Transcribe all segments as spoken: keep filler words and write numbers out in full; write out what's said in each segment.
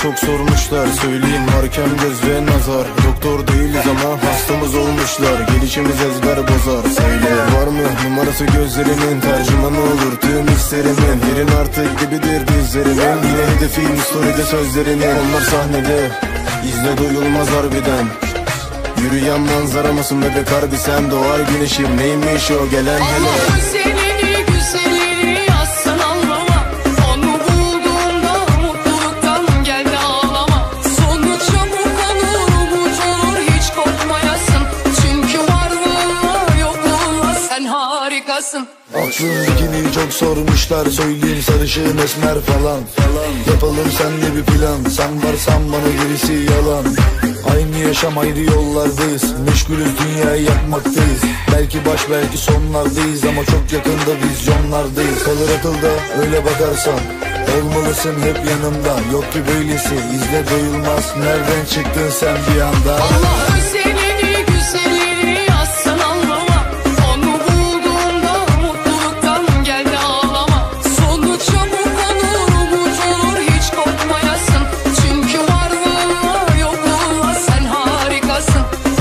çok sormuşlar, söyleyeyim markem göz ve nazar. Doktor değiliz ama hastamız olmuşlar, gelişimiz ezber bozar. Söyle var mı numarası gözlerinin, tercümanı olur tüm hislerimin. Yerin artık gibidir dizlerimin, yine hedefim story'de sözlerinin. Onlar sahnede izle doyulmaz harbiden. Yürüyen manzara mısın bebek harbi sen, doğar güneşim neymiş o gelen hele. Allah'ın seneni güzelleri yazsın Allah'a, onu bulduğumda mutluluktan geldi ağlama. Sonu çabuk olur umuç olur hiç korkmayasın, çünkü varlığınla yokluğunla sen harikasın. Aklımdakini çok sormuşlar, söyleyeyim sarışın esmer falan. Yapalım senle bir plan, sen varsan bana gerisi yalan. Aynı yaşam ayrı yollardayız, meşgulüz dünyayı yakmaktayız. Belki baş belki sonlardayız ama çok yakında vizyonlardayız. Kalır akılda öyle bakarsan, olmalısın hep yanımda. Yok ki böylesi izle doyulmaz, nereden çıktın sen bir anda. Allah'ın seneni güzelleri yazsın Allah'a, onu bulduğumda mutluluktan geldi ağlama. Sonu çabuk olur umuç olur hiç korkmayasın, çünkü varlığınla yokluğunla sen harikasın.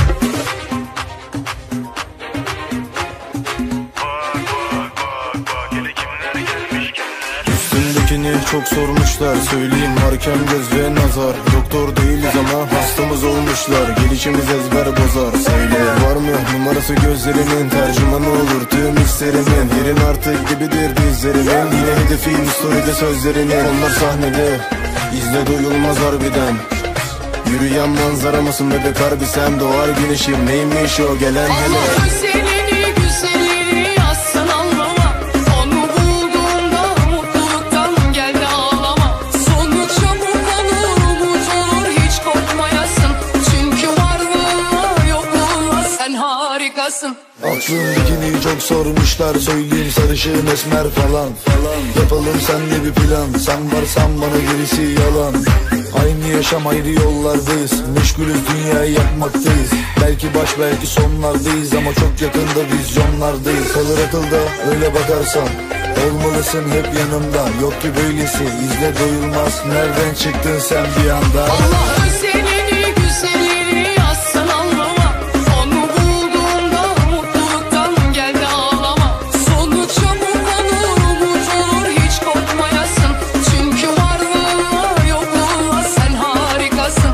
Üstündekini çok sormuşlar, söyleyeyim markem göz ve nazar. Doktor değiliz ama hastamız olmuşlar, gelişimiz ezber bozar. Söyle var mı numarası gözlerinin, tercümanı olur tüm hislerimin. Yerin artık gibidir dizlerimin, yine hedefim story'de sözlerinin. Onlar sahnede izle doyulmaz harbiden. Yürüyen manzara mısın bebek harbi sen, doğar güneşim neymiş o gelen hele. Allah'ın seneni güzelleri yazsın Allah'a, onu bulduğumda mutluluktan geldi ağlama. Sonu çabuk olur umuç olur hiç korkmayasın, çünkü varlığınla yokluğunla sen harikasın. Aklımdakini çok sormuşlar, söyleyeyim sarışın esmer falan. Yapalım senle bir plan, sen varsan bana gerisi yalan. Aynı yaşam ayrı yollardayız, meşgulüz dünyayı yakmaktayız. Belki baş belki sonlardayız ama çok yakında vizyonlardayız. Kalır akılda öyle bakarsan, olmalısın hep yanımda. Yok ki böylesi izle doyulmaz, nereden çıktın sen bir anda. Allah'ın seneni güzelleri yazsın Allah'a, onu bulduğumda mutluluktan geldi ağlama. Sonu çabuk olur umuç olur hiç korkmayasın, çünkü varlığınla yokluğunla sen harikasın.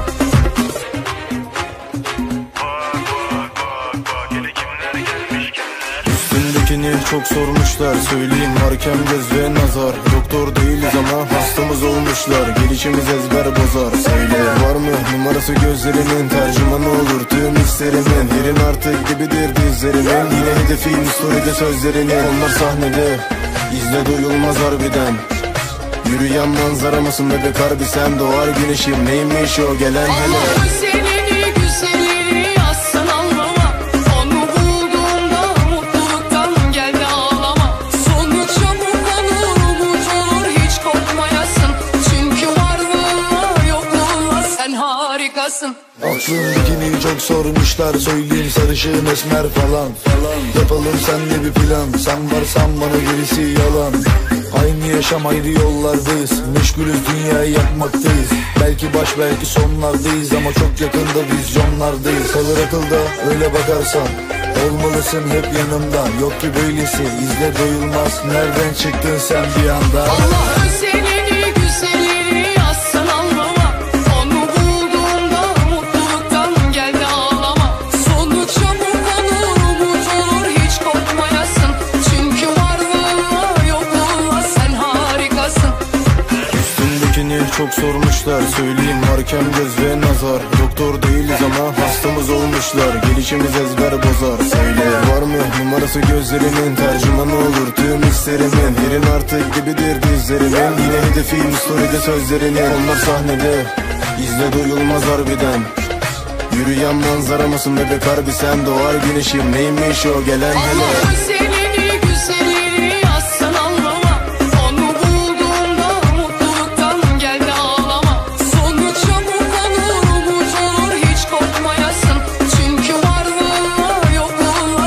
Üstündekini çok sormuşlar, söyleyeyim markem göz ve nazar. Doktor değiliz ama hastamız olmuşlar, gelişimiz ezber bozar. Söyle var mı numarası gözlerinin, tercümanı olur tüm hislerimin. Yerin artık gibidir dizlerimin, yine hedefim story'de sözlerinin. Onlar sahnede izle doyulmaz harbiden. Yürüyen manzara mısın bebek harbi sen, doğar güneşim neymiş o gelen hele. Allah'ın seneni güzelleri yazsın Allah'a, onu bulduğumda mutluluktan geldi ağlama. Sonu çabuk olur umuç olur hiç korkmayasın, çünkü varlığınla yokluğunla sen harikasın. Aklımdakini çok sormuşlar, söyleyeyim sarışın esmer falan. Yapalım senle bir plan, sen varsan bana gerisi yalan. Aynı yaşam ayrı yollardayız, meşgulüz dünyayı yakmaktayız. Belki baş belki sonlardayız ama çok yakında vizyonlardayız. Kalır akılda öyle bakarsan, olmalısın hep yanımda. Yok ki böylesi izle doyulmaz, nereden çıktın sen bir anda. Allah'ın seneni güzelleri yazsın Allah'a, onu bulduğumda mutluluktan geldi ağlama. Sonu çabuk olur umuç olur hiç korkmayasın, çünkü varlığınla yokluğunla sen harikasın. Üstündekini çok sormuşlar, söyleyeyim markem göz ve nazar. Doktor değiliz ama hastamız olmuşlar, gelişimiz ezber bozar. Söyle var mı numarası gözlerinin, tercümanı olur tüm hislerimin. Yerin artık gibidir dizlerimin, yine hedefim story'de sözlerinin. Onlar sahnede izle doyulmaz harbiden. Yürüyen manzara mısın bebek harbi sen, doğar güneşim neymiş o gelen hele. Allah'ın seneni güzelleri yazsın Allah'a, onu bulduğumda mutluluktan geldi ağlama. Sonu çabuk olur umuç olur hiç korkmayasın, çünkü varlığınla yokluğunla sen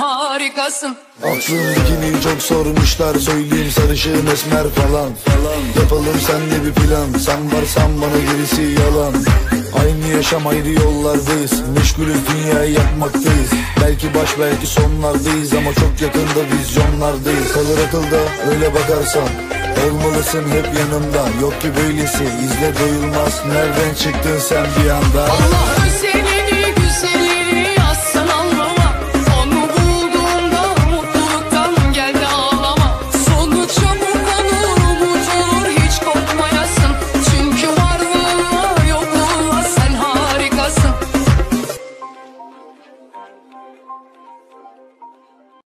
harikasın. Aklımdakini çok sormuşlar, söyleyeyim sarışın esmer falan Yapalım senle bir plan, sen varsan bana gerisi yalan. Aynı yaşam ayrı yollardayız, meşgulüz dünyayı yakmaktayız. Belki baş belki sonlardayız ama çok yakında vizyonlardayız. Kalır akılda öyle bakarsan, olmalısın hep yanımda. Yok ki böylesi izle doyulmaz, nereden çıktın sen bir anda? Allah özeli